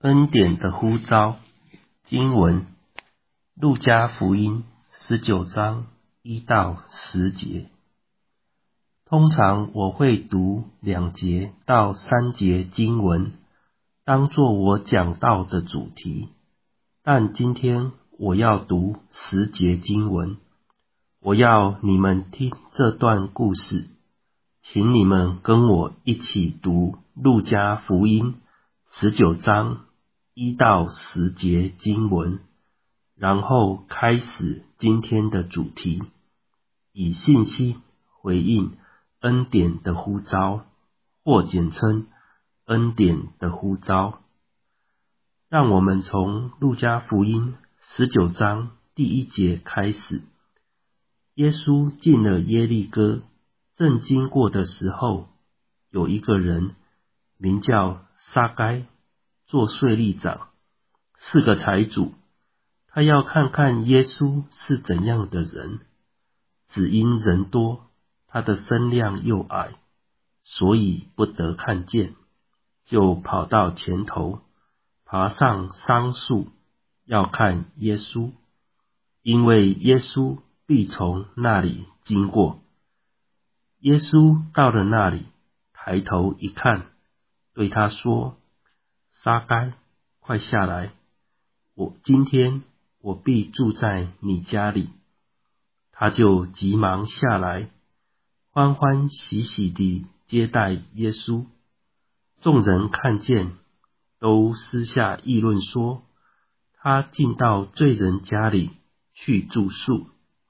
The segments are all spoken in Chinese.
恩典的呼召。经文：路加福音19章1到10节。通常我会读2节到3节经文，当作我讲道的主题，但今天我要读10节经文。我要你们听这段故事，请你们跟我一起读路加福音19章1到10节经文，然后开始今天的主题，以信心回应恩典的呼召，或简称恩典的呼召。让我们从路加福音19章第1节开始。耶稣进了耶利哥，正经过的时候，有一个人名叫撒该，做税吏长，是个财主。他要看看耶稣是怎样的人，只因人多，他的身量又矮，所以不得看见，就跑到前头，爬上桑树，要看耶稣，因为耶稣必从那里经过。耶稣到了那里，抬头一看，对他说：撒该，快下来，今天我必住在你家里。他就急忙下来，欢欢喜喜地接待耶稣。众人看见，都私下议论说，他进到罪人家里去住宿。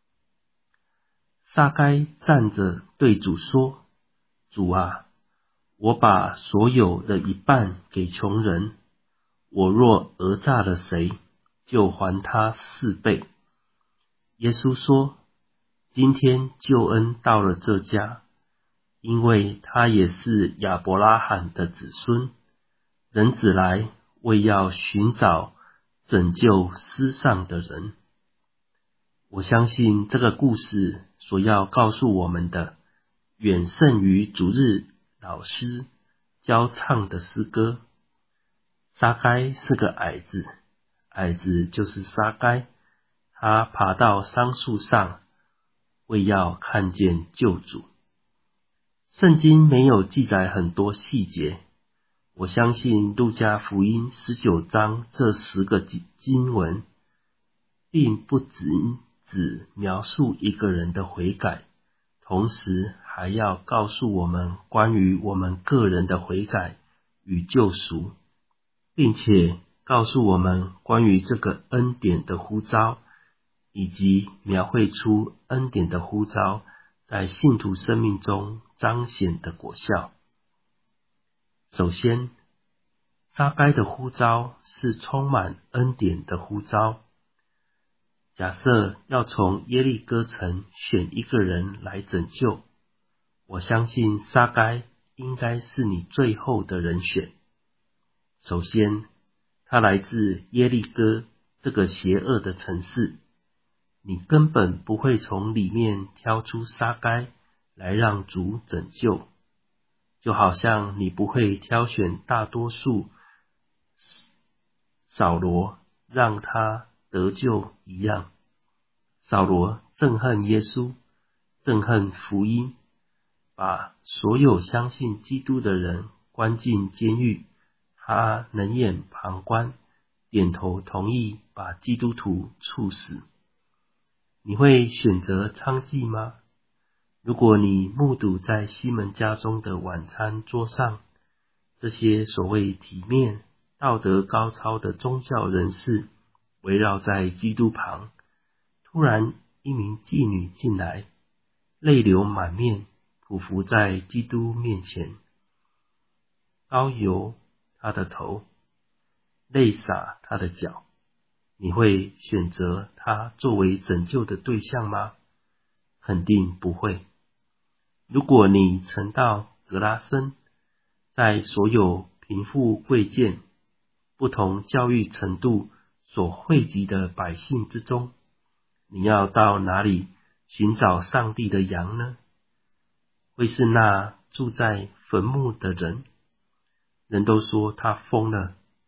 撒该站着对主说：主啊，我把所有的一半给穷人，我若讹诈了谁，就还他4倍。耶稣说：今天救恩到了这家，因为他也是亚伯拉罕的子孙。人子来，为要寻找拯救失丧的人。我相信这个故事所要告诉我们的，远胜于主日老师教唱的诗歌。撒该是个矮子，矮子就是撒该，他爬到桑树上，为要看见救主。圣经没有记载很多细节，我相信路加福音19章这10个经文，并不只描述一个人的悔改，同时还要告诉我们关于我们个人的悔改与救赎，并且告诉我们关于这个恩典的呼召，以及描绘出恩典的呼召在信徒生命中彰显的果效。首先，撒该的呼召是充满恩典的呼召。假设要从耶利哥城选一个人来拯救，我相信撒该应该是你最后的人选。首先，他来自耶利哥这个邪恶的城市，你根本不会从里面挑出撒该来让主拯救，就好像你不会挑选大多数扫罗让他得救一样。扫罗憎恨耶稣，憎恨福音，把所有相信基督的人关进监狱，他冷眼旁观，点头同意把基督徒处死。你会选择娼妓吗？如果你目睹在西门家中的晚餐桌上，这些所谓体面、道德高超的宗教人士围绕在基督旁，突然一名妓女进来，泪流满面，匍匐在基督面前，膏油他的头，泪洒他的脚，你会选择他作为拯救的对象吗？肯定不会。如果你曾到格拉森，在所有贫富贵贱、不同教育程度所汇集的百姓之中，你要到哪里寻找上帝的羊呢？会是那住在坟墓的人？人都说他疯了，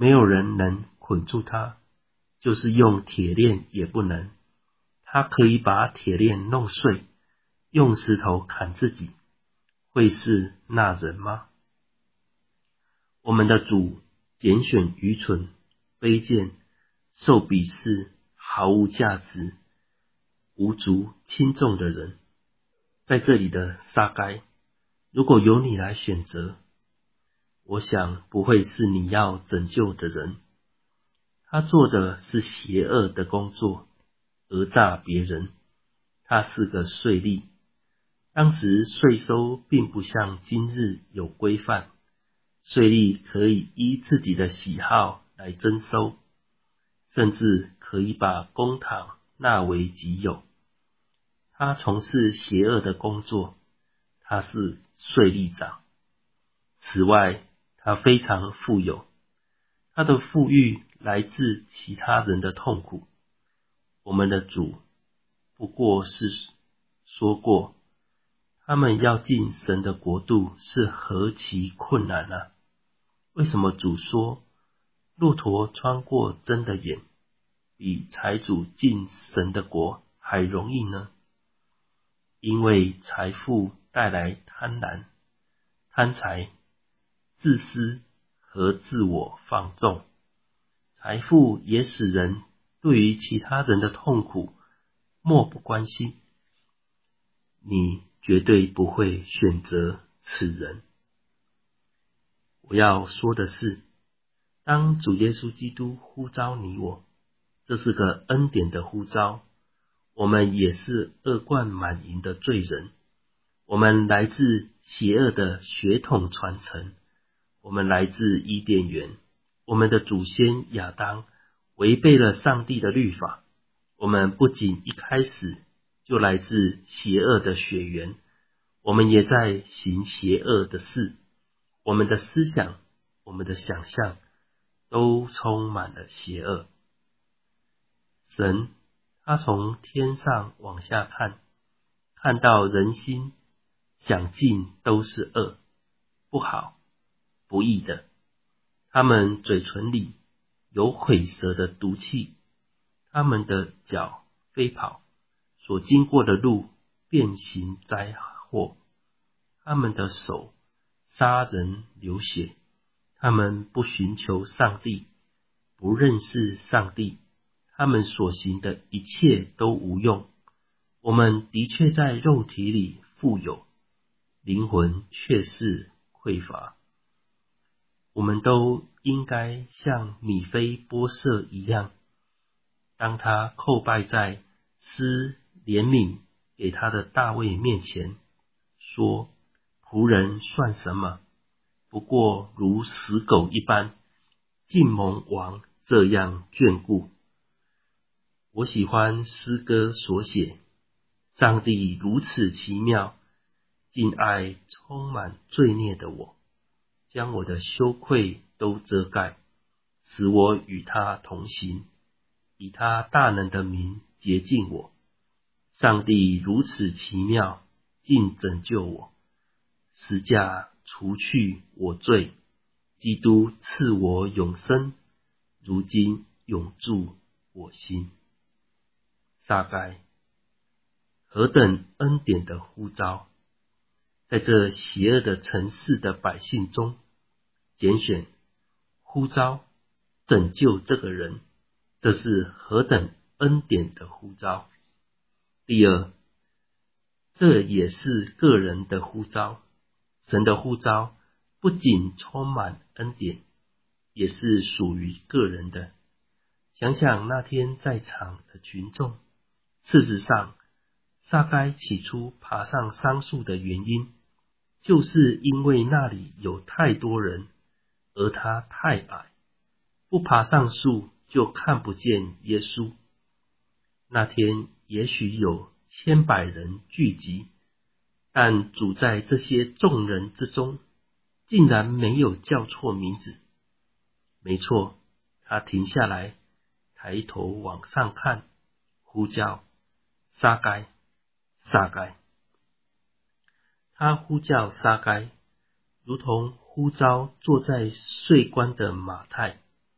没有人能捆住他，就是用铁链也不能。他可以把铁链弄碎，用石头砍自己，会是那人吗？我们的主拣选愚蠢、卑贱、受鄙视、毫无价值、无足轻重的人。在这里的撒该，如果由你来选择，我想不会是你要拯救的人。他做的是邪恶的工作，讹诈别人。他是个税吏。当时税收并不像今日有规范，税吏可以依自己的喜好来征收，甚至可以把公帑纳为己有。他从事邪恶的工作，他是税吏长。此外，他非常富有，他的富裕来自其他人的痛苦。我们的主不过是说过，他们要进神的国度是何其困难啊！为什么主说，骆驼穿过针的眼，比财主进神的国还容易呢？因为财富带来贪婪、贪财、自私和自我放纵。财富也使人对于其他人的痛苦漠不关心。你绝对不会选择此人。我要说的是，当主耶稣基督呼召你我，这是个恩典的呼召。我们也是恶贯满盈的罪人，我们来自邪恶的血统传承，我们来自伊甸园，我们的祖先亚当违背了上帝的律法。我们不仅一开始就来自邪恶的血缘，我们也在行邪恶的事。我们的思想，我们的想象都充满了邪恶。神他从天上往下看，看到人心想尽都是恶，不好，不义的。他们嘴唇里有虺蛇的毒气，他们的脚飞跑，所经过的路变形灾祸，他们的手杀人流血。他们不寻求上帝，不认识上帝，他们所行的一切都无用。我们的确在肉体里富有，灵魂却是匮乏。我们都应该像米非波设一样，当他叩拜在施怜悯给他的大卫面前，说：仆人算什么？不过如死狗一般，竟蒙王这样眷顾。我喜欢诗歌所写，上帝如此奇妙，竟爱充满罪孽的我，将我的羞愧都遮盖，使我与他同行，以他大能的名洁净我。上帝如此奇妙，竟拯救我，十架除去我罪，基督赐我永生，如今永驻我心。撒该，何等恩典的呼召！在这邪恶的城市的百姓中，拣选、呼召、拯救这个人，这是何等恩典的呼召！第二，这也是个人的呼召。神的呼召不仅充满恩典，也是属于个人的。想想那天在场的群众，事实上，撒该起初爬上桑树的原因，就是因为那里有太多人，而他太矮，不爬上树就看不见耶稣。那天也许有千百人聚集，但主在这些众人之中，竟然没有叫错名字。没错，他停下来，抬头往上看，呼叫撒该，撒该。他呼叫撒该，如同呼召坐在税关的马太。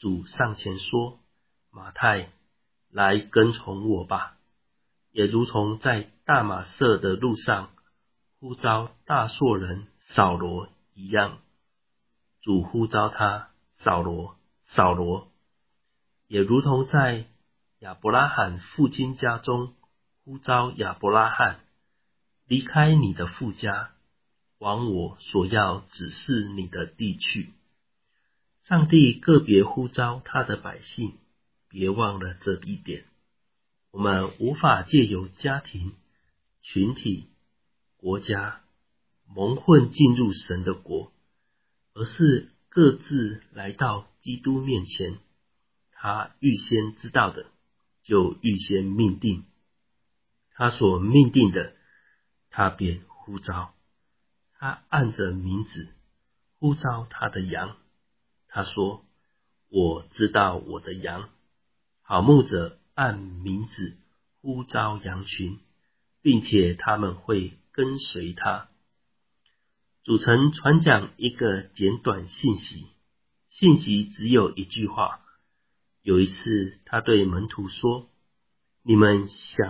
主上前说：马太，来跟从我吧。也如同在大马色的路上呼召大数人扫罗一样，主呼召他扫罗，扫罗。也如同在亚伯拉罕父亲家中呼召亚伯拉罕，离开你的父家，往我所要指示你的地去。上帝个别呼召他的百姓，别忘了这一点。我们无法借由家庭、群体、国家蒙混进入神的国，而是各自来到基督面前。他预先知道的，就预先命定，他所命定的，他便呼召。他按着名字呼召他的羊。他说：我知道我的羊。好牧者按名字呼召羊群，并且他们会跟随他。主曾传讲一个简短信息，信息只有一句话。有一次他对门徒说：你们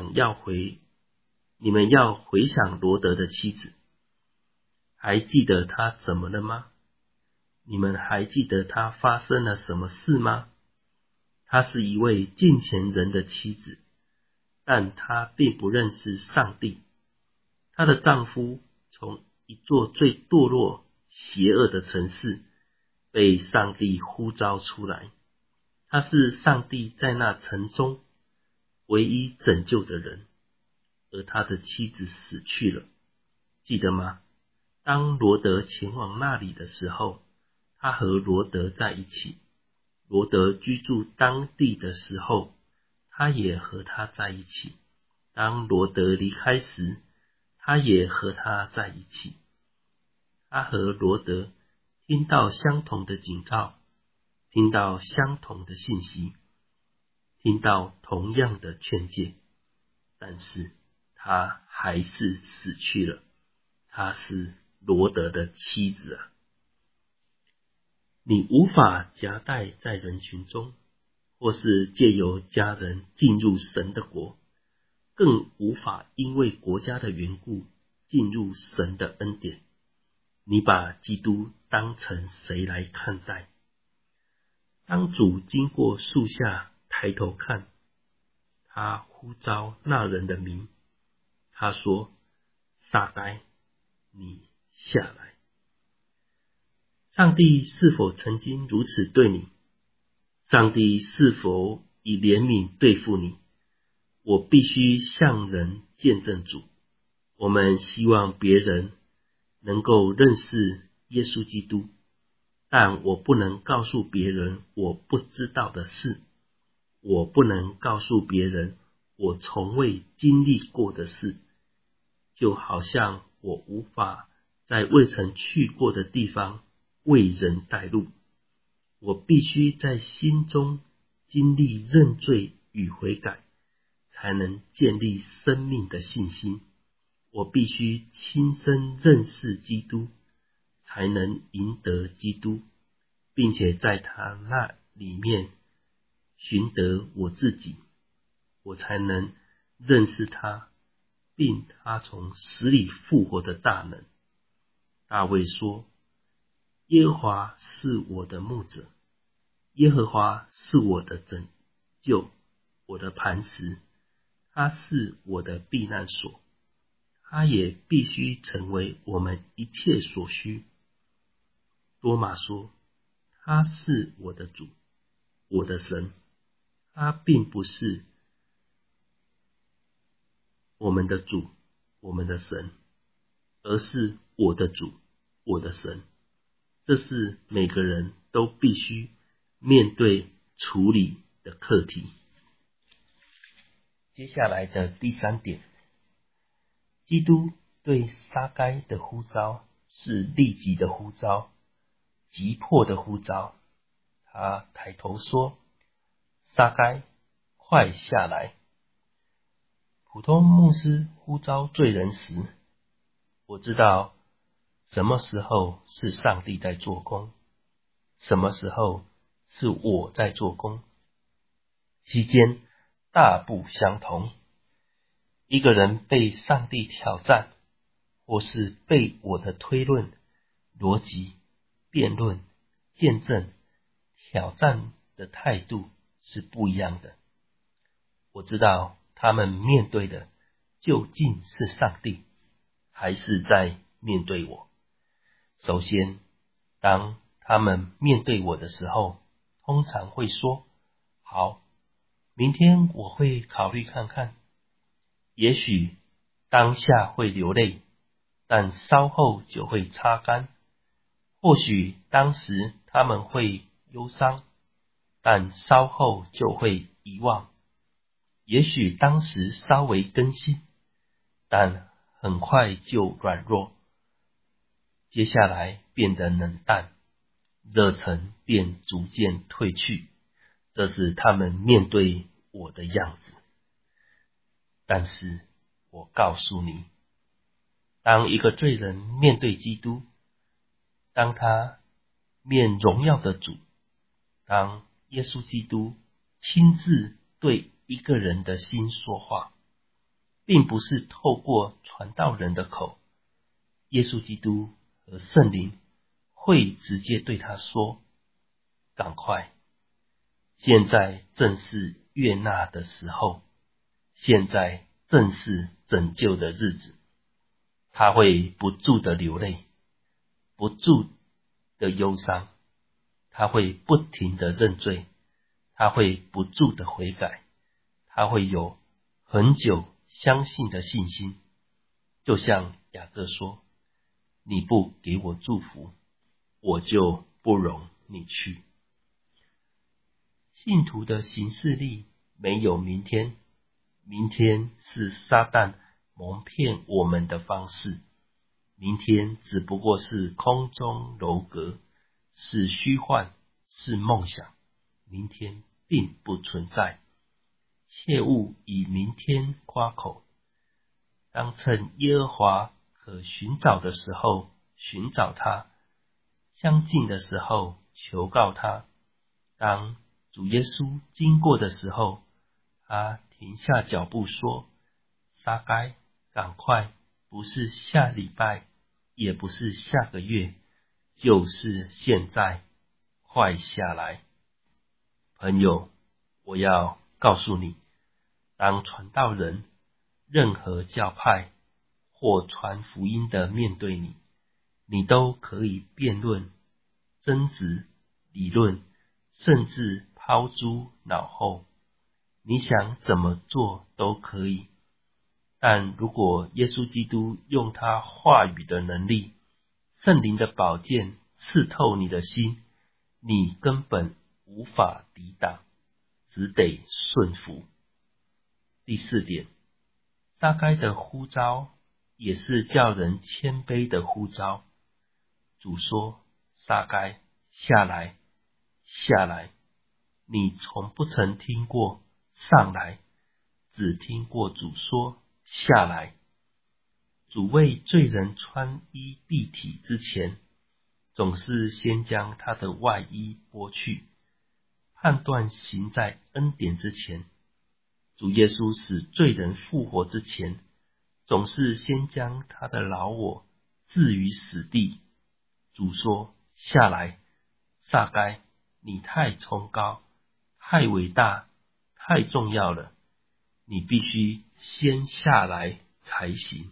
要回想罗得的妻子，还记得他怎么了吗？你们还记得他发生了什么事吗？她是一位敬虔人的妻子，但她并不认识上帝。她的丈夫从一座最堕落、邪恶的城市被上帝呼召出来，他是上帝在那城中唯一拯救的人，而他的妻子死去了，记得吗？当罗得前往那里的时候，他和罗得在一起。罗得居住当地的时候，他也和他在一起。当罗得离开时，他也和他在一起。他和罗得听到相同的警告，听到相同的信息，听到同样的劝诫，但是他还是死去了。他是罗得的妻子啊！你无法夹带在人群中，或是借由家人进入神的国，更无法因为国家的缘故进入神的恩典。你把基督当成谁来看待？当主经过树下抬头看，他呼召那人的名，他说：撒该，你下来。上帝是否曾经如此对你？上帝是否以怜悯对付你？我必须向人见证主。我们希望别人能够认识耶稣基督，但我不能告诉别人我不知道的事，我不能告诉别人我从未经历过的事，就好像我无法在未曾去过的地方为人带路。我必须在心中经历认罪与悔改，才能建立生命的信心。我必须亲身认识基督，才能赢得基督，并且在他那里面寻得我自己，我才能认识他，并他从死里复活的大能。大卫说：耶和华是我的牧者，耶和华是我的拯救，我的磐石，他是我的避难所，他也必须成为我们一切所需。多马说：他是我的主，我的神。他并不是我们的主，我们的神，而是我的主，我的神。这是每个人都必须面对处理的课题。接下来的第三点，基督对撒该的呼召是立即的呼召，急迫的呼召。他抬头说：撒该，快下来。普通牧师呼召罪人时，我知道什么时候是上帝在做工，什么时候是我在做工，其间大不相同。一个人被上帝挑战，或是被我的推论、逻辑、辩论、见证挑战的态度是不一样的。我知道他们面对的究竟是上帝，还是在面对我。首先，当他们面对我的时候，通常会说：好，明天我会考虑看看。也许当下会流泪，但稍后就会擦干。或许当时他们会忧伤，但稍后就会遗忘。也许当时稍微更新，但很快就软弱。接下来变得冷淡，热忱便逐渐褪去。这是他们面对我的样子。但是我告诉你，当一个罪人面对基督，当他面荣耀的主，当耶稣基督亲自对一个人的心说话，并不是透过传道人的口，耶稣基督和圣灵会直接对他说：赶快，现在正是悦纳的时候，现在正是拯救的日子。他会不住的流泪，不住的忧伤，他会不停的认罪，他会不住的悔改，他会有很久相信的信心。就像雅各说：你不给我祝福，我就不容你去。信徒的行事力没有明天，明天是撒旦蒙骗我们的方式，明天只不过是空中楼阁，是虚幻，是梦想，明天并不存在。切勿以明天夸口，当趁耶和华可寻找的时候寻找他，相近的时候求告他。当主耶稣经过的时候，他停下脚步说：撒该，赶快，不是下礼拜，也不是下个月，就是现在，快下来。朋友，我要告诉你，当传道人，任何教派或传福音的面对你，你都可以辩论、争执、理论，甚至抛诸脑后，你想怎么做都可以。但如果耶稣基督用他话语的能力，圣灵的宝剑刺透你的心，你根本无法抵挡，只得顺服。第四点，撒该的呼召也是叫人谦卑的呼召。主说：撒该，下来，下来。你从不曾听过上来，只听过主说下来。主为罪人穿衣蔽体之前，总是先将他的外衣剥去。判断行在恩典之前，主耶稣使罪人复活之前，总是先将他的老我置于死地。主说：下来，撒该，你太崇高，太伟大，太重要了，你必须先下来才行。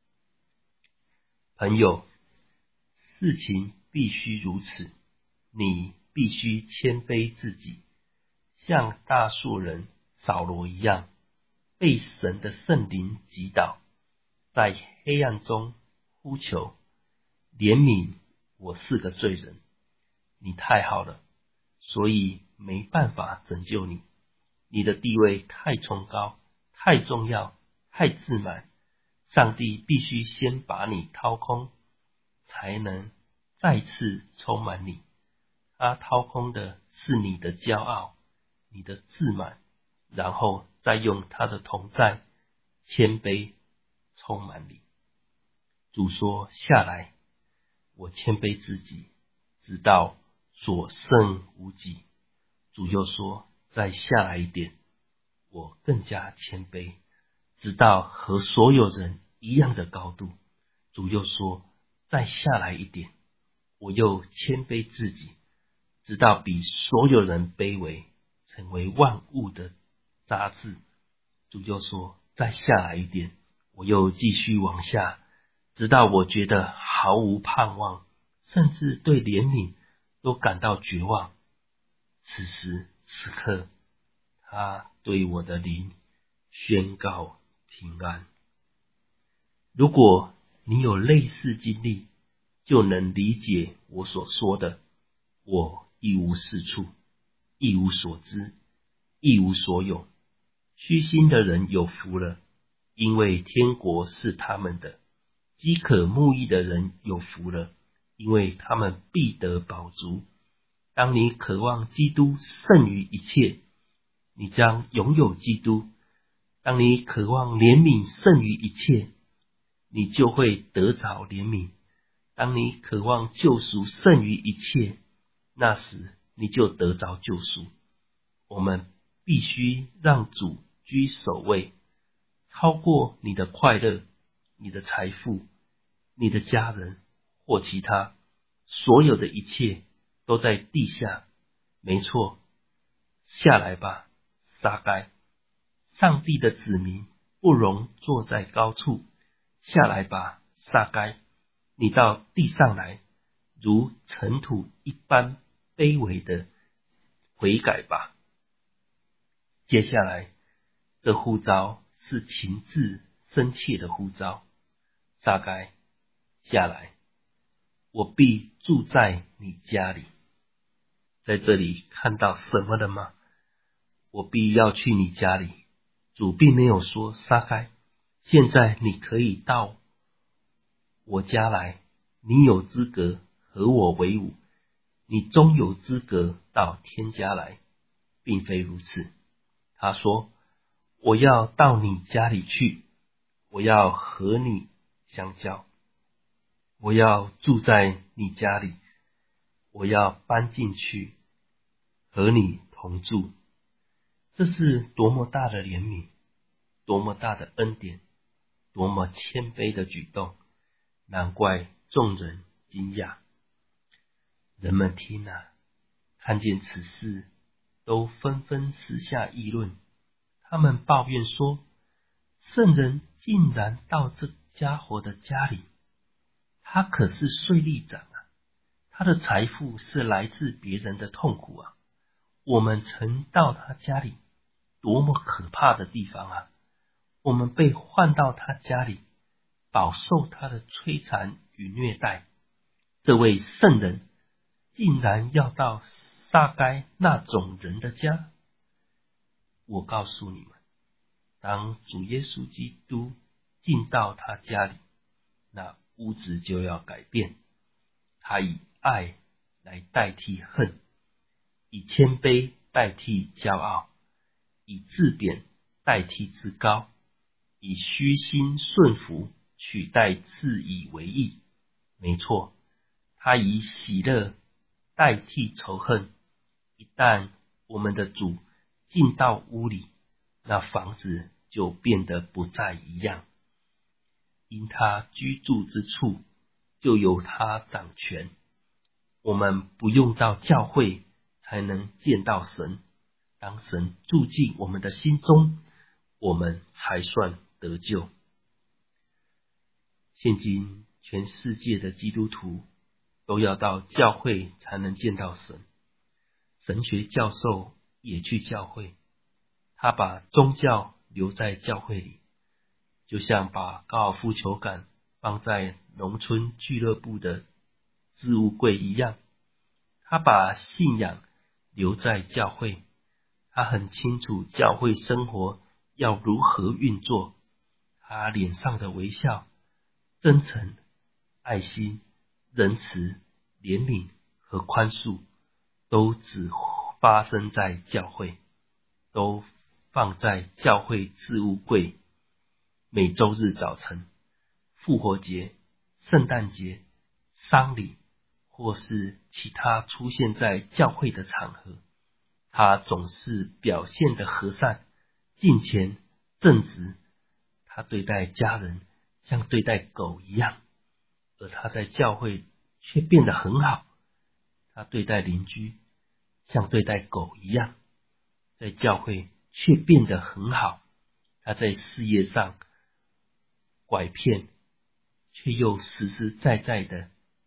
朋友，事情必须如此，你必须谦卑自己，像大数人扫罗一样，被神的圣灵击倒，在黑暗中呼求：怜悯我是个罪人。你太好了，所以没办法拯救你。你的地位太崇高，太重要，太自满，上帝必须先把你掏空，才能再次充满你。他掏空的是你的骄傲，你的自满，然后再用他的同在、谦卑充满你。主说：下来，我谦卑自己，直到所剩无几。 主又说，再下来一点，我更加谦卑，直到和所有人一样的高度。主又说，再下来一点，我又谦卑自己，直到比所有人卑微，成为万物的杂质。主又说，再下来一点，我又继续往下，直到我觉得毫无盼望，甚至对怜悯都感到绝望。此时此刻，他对我的灵宣告平安。如果你有类似经历，就能理解我所说的。我一无是处，一无所知，一无所有。虚心的人有福了，因为天国是他们的。饥渴慕义的人有福了，因为他们必得饱足。当你渴望基督胜于一切，你将拥有基督；当你渴望怜悯胜于一切，你就会得着怜悯；当你渴望救赎胜于一切，那时你就得着救赎。我们必须让主居首位，超过你的快乐、你的财富、你的家人或其他，所有的一切都在地下。没错，下来吧，撒该。上帝的子民不容坐在高处，下来吧，撒该。你到地上来，如尘土一般卑微的悔改吧。接下来，这呼召是情志深切的呼召。撒该，下来，我必住在你家里。在这里看到什么了吗？我必要去你家里。主并没有说，撒该，现在你可以到我家来，你有资格和我为伍，你终有资格到天家来。并非如此。他说，我要到你家里去，我要和你相交，我要住在你家里，我要搬进去和你同住。这是多么大的怜悯，多么大的恩典，多么谦卑的举动，难怪众人惊讶。人们听啊，看见此事，都纷纷私下议论。他们抱怨说，圣人竟然到这家伙的家里，他可是税吏长啊，他的财富是来自别人的痛苦啊。我们曾到他家里，多么可怕的地方啊！我们被换到他家里，饱受他的摧残与虐待。这位圣人竟然要到撒该那种人的家。我告诉你们，当主耶稣基督进到他家里，那屋子就要改变。他以爱来代替恨，以谦卑代替骄傲，以自贬代替自高，以虚心顺服取代自以为意。没错，他以喜乐代替仇恨。一旦我们的主进到屋里，那房子就变得不再一样。因他居住之处，就由他掌权。我们不用到教会才能见到神，当神住进我们的心中，我们才算得救。现今全世界的基督徒都要到教会才能见到神。神学教授也去教会，他把宗教留在教会里，就像把高尔夫球杆放在农村俱乐部的置物柜一样。他把信仰留在教会，他很清楚教会生活要如何运作。他脸上的微笑、真诚、爱心、仁慈、怜悯和宽恕，都只发生在教会，都放在教会置物柜。每周日早晨、复活节、圣诞节、丧礼，或是其他出现在教会的场合， 他总是表现得和善、敬虔、正直。他对待家人像对待狗一样，而他在教会却变得很好。他对待邻居像对待狗一样，在教会却变得很好。他在事业上拐骗，却又实实在在的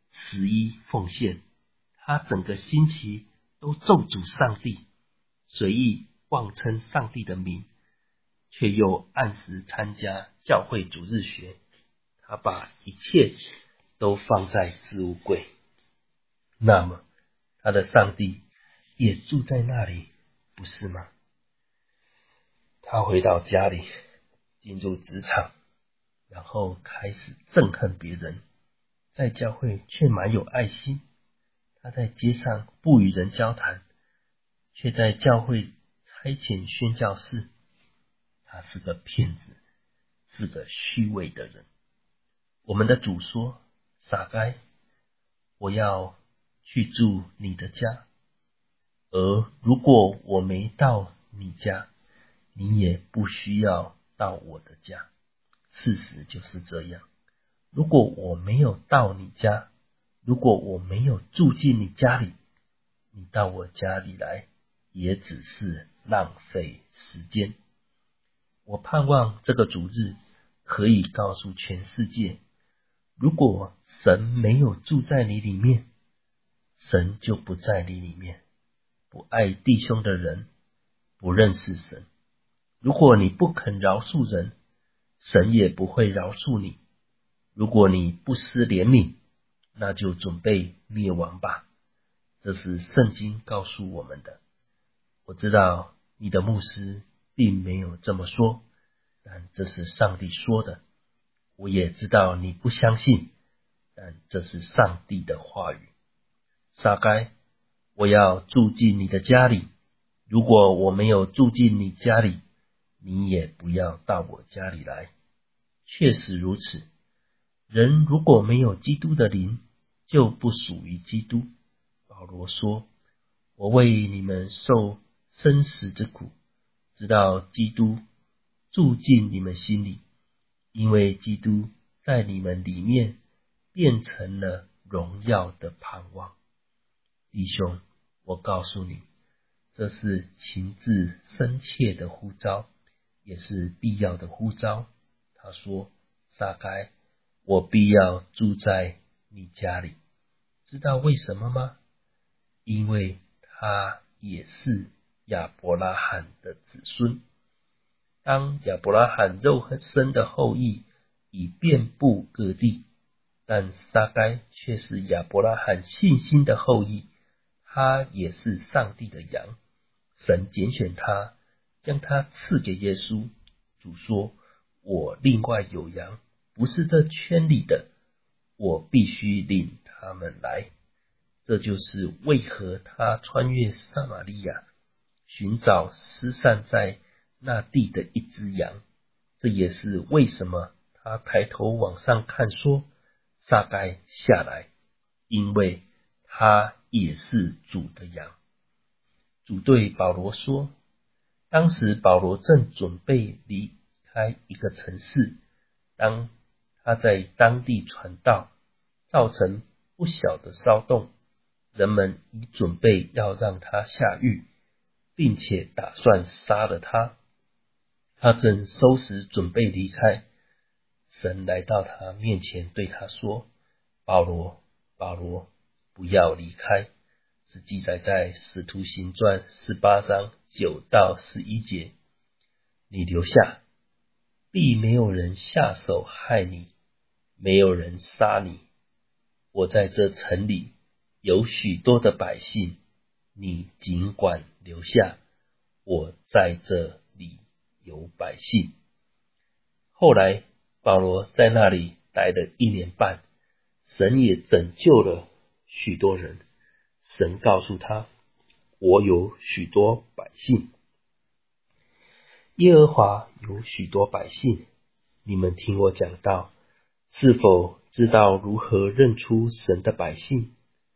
11奉献。他整个星期都咒诅上帝，随意妄称上帝的名，却又按时参加教会主日学。他把一切都放在置物柜。那么他的上帝也住在那里，不是吗？他回到家里，进入职场，然后开始憎恨别人，在教会却蛮有爱心。他在街上不与人交谈，却在教会差遣宣教士。他是个骗子，是个虚伪的人。我们的主说：撒该，我要去住你的家，而如果我没到你家，你也不需要到我的家。事实就是这样。如果我没有到你家，如果我没有住进你家里，你到我家里来也只是浪费时间。我盼望这个主日可以告诉全世界，如果神没有住在你里面，神就不在你里面。不爱弟兄的人不认识神。如果你不肯饶恕人，神也不会饶恕你。如果你不施怜悯，那就准备灭亡吧。这是圣经告诉我们的。我知道你的牧师并没有这么说，但这是上帝说的。我也知道你不相信，但这是上帝的话语。撒该，我要住进你的家里。如果我没有住进你家里，你也不要到我家里来。确实如此。人如果没有基督的灵，就不属于基督。保罗说：我为你们受生死之苦，直到基督住进你们心里，因为基督在你们里面变成了荣耀的盼望。弟兄，我告诉你，这是情至深切的呼召，也是必要的呼召。他说：撒该，我必要住在你家里。知道为什么吗？因为他也是亚伯拉罕的子孙。当亚伯拉罕肉身的后裔已遍布各地，但撒该却是亚伯拉罕信心的后裔，他也是上帝的羊。神拣选他，将他赐给耶稣。主说：我另外有羊，不是这圈里的，我必须领他们来。这就是为何他穿越撒玛利亚，寻找失散在那地的一只羊。这也是为什么他抬头往上看说：撒该下来，因为他也是主的羊。主对保罗说，当时保罗正准备离开一个城市，当他在当地传道，造成不小的骚动，人们已准备要让他下狱，并且打算杀了他。他正收拾准备离开，神来到他面前对他说：保罗，保罗，不要离开。是记载在使徒行传18章9到11节。你留下，必没有人下手害你，没有人杀你。我在这城里有许多的百姓，你尽管留下，我在这里有百姓。后来保罗在那里待了1年半，神也拯救了许多人。神告诉他：我有许多百姓，耶和华有许多百姓。你们听我讲道，是否知道如何认出神的百姓？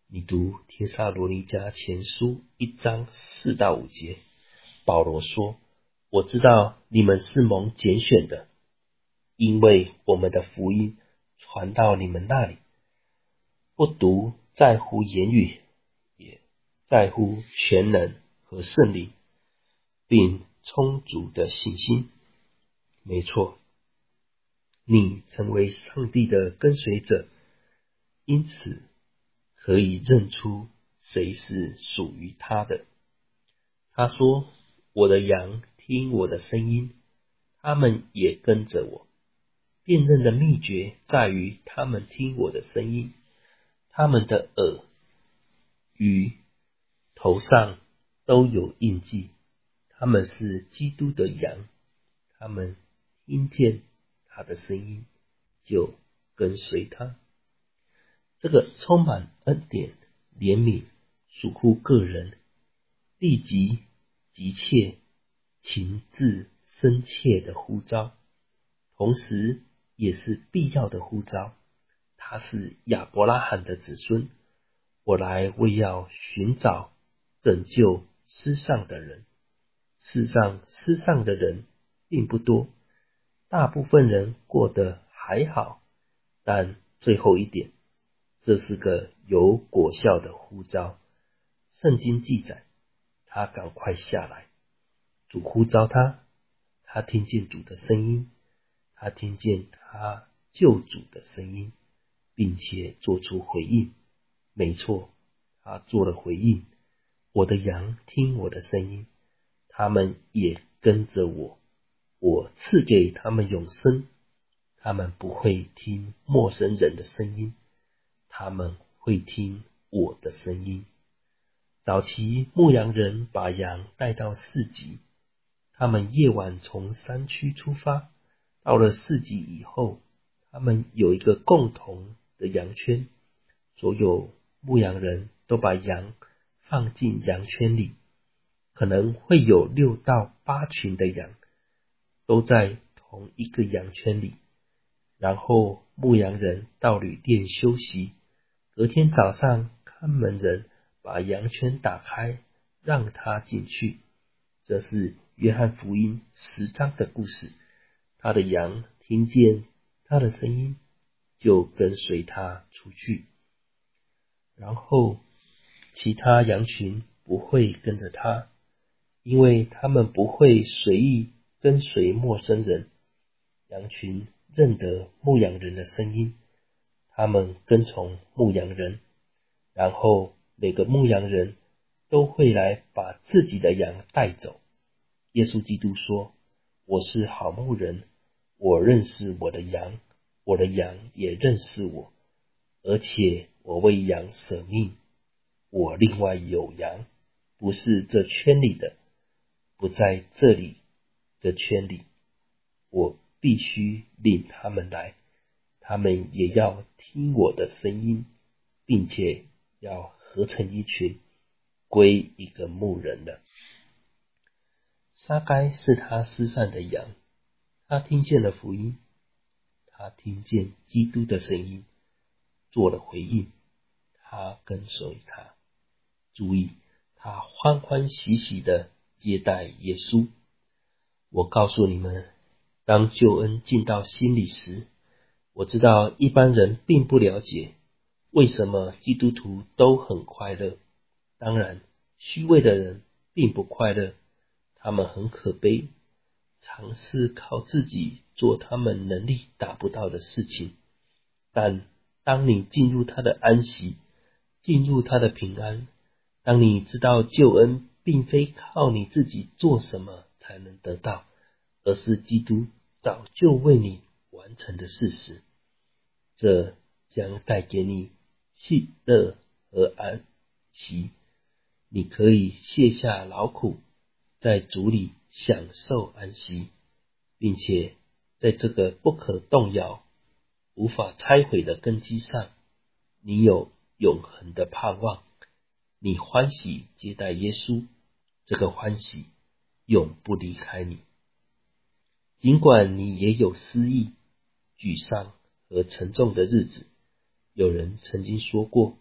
你读帖撒罗尼迦前书1章4到5节，保罗说，我知道你们是蒙拣选的，因为我们的福音传到你们那里，不独在乎言语，也在乎全能和圣灵，并充足的信心。没错，你成为上帝的跟随者，因此可以认出谁是属于他的。他说，我的羊听我的声音，他们也跟着我。辨认的秘诀在于他们听我的声音，他们的耳与头上都有印记，他们是基督的羊，他们听见他的声音就跟随他。这个充满恩典、怜悯、属乎个人、立即、急切、情志深切的呼召，同时也是必要的呼召。他是亚伯拉罕的子孙，我来为要寻找拯救失丧的人。世上失丧的人并不多，大部分人过得还好，但最后一点，这是个有果效的呼召。圣经记载，他赶快下来，主呼召他，他听见主的声音，他听见他救主的声音，并且做出回应。没错，他做了回应，我的羊听我的声音，他们也跟着我，我赐给他们永生，他们不会听陌生人的声音，他们会听我的声音。早期牧羊人把羊带到市集，他们夜晚从山区出发，到了市集以后，他们有一个共同的羊圈，所有牧羊人都把羊放进羊圈里，可能会有6到8群的羊都在同一个羊圈里。然后牧羊人到旅店休息，隔天早上看门人把羊圈打开，让他进去。这是约翰福音10章的故事。他的羊听见他的声音，就跟随他出去。然后其他羊群不会跟着他，因为他们不会随意跟随陌生人。羊群认得牧羊人的声音，他们跟从牧羊人，然后每个牧羊人都会来把自己的羊带走。耶稣基督说，我是好牧人，我认识我的羊，我的羊也认识我，而且我为羊舍命。我另外有羊，不是这圈里的，不在这里的圈里，我必须领他们来，他们也要听我的声音，并且要合成一群，归一个牧人了。撒该是他失散的羊，他听见了福音，他听见基督的声音，做了回应，他跟随他。注意，他欢欢喜喜地接待耶稣。我告诉你们，当救恩进到心里时，我知道一般人并不了解为什么基督徒都很快乐。当然，虚伪的人并不快乐，他们很可悲，尝试靠自己做他们能力达不到的事情。但当你进入他的安息，进入他的平安，当你知道救恩并非靠你自己做什么才能得到，而是基督早就为你完成的事实，这将带给你喜乐和安息。你可以卸下劳苦，在主里享受安息，并且在这个不可动摇、无法拆毁的根基上，你有永恒的盼望。你欢喜接待耶稣，这个欢喜永不离开你。尽管你也有失意、沮丧和沉重的日子，有人曾经说过，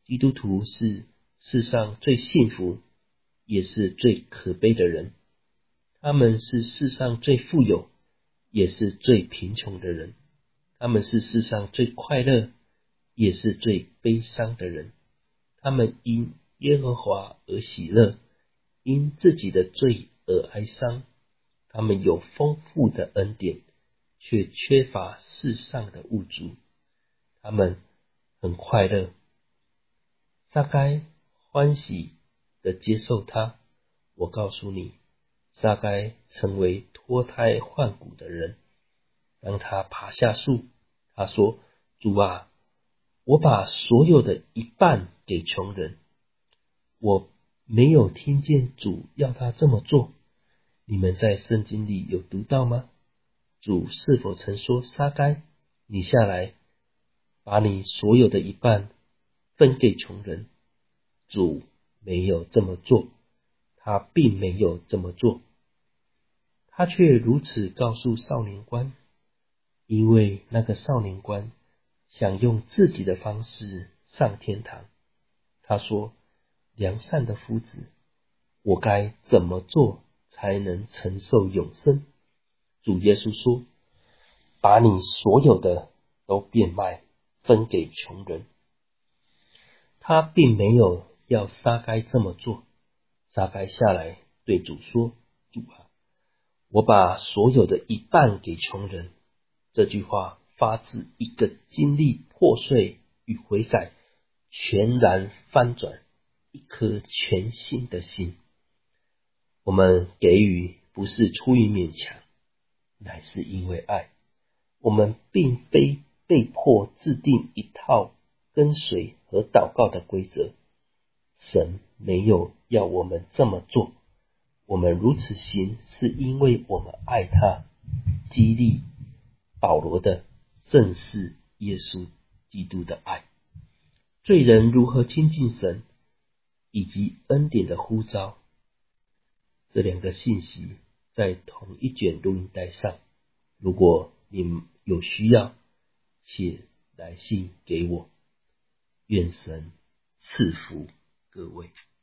基督徒是世上最幸福，也是最可悲的人。他们是世上最富有，也是最贫穷的人。他们是世上最快乐，也是最悲伤的人。他们因耶和华而喜乐，因自己的罪而哀伤。他们有丰富的恩典，却缺乏世上的物质。他们很快乐。撒该欢喜地接受他。我告诉你，撒该成为脱胎换骨的人。当他爬下树，他说：主啊，我把所有的一半给穷人。我没有听见主要他这么做。你们在圣经里有读到吗？主是否曾说，撒该，你下来，把你所有的一半分给穷人？主没有这么做，他并没有这么做。他却如此告诉少年官，因为那个少年官想用自己的方式上天堂。他说：良善的夫子，我该怎么做才能承受永生？主耶稣说：把你所有的都变卖，分给穷人。他并没有要撒该这么做。撒该下来对主说：主啊，我把所有的一半给穷人。这句话发自一个经历破碎与悔改，全然翻转一颗全新的心。我们给予不是出于勉强，乃是因为爱。我们并非被迫制定一套跟随和祷告的规则，神没有要我们这么做。我们如此行，是因为我们爱他。激励保罗的正是耶稣基督的爱。罪人如何亲近神，以及恩典的呼召，这两个信息在同一卷录音带上。如果你有需要，请来信给我。愿神赐福各位。